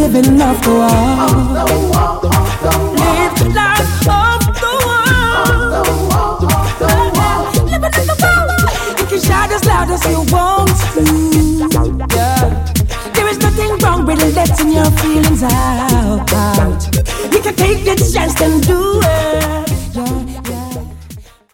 living off the wall. Live life off the wall. Living off the wall. You can shout as loud as you want to. Yeah. There is nothing wrong with letting your feelings out. You can take the chance and do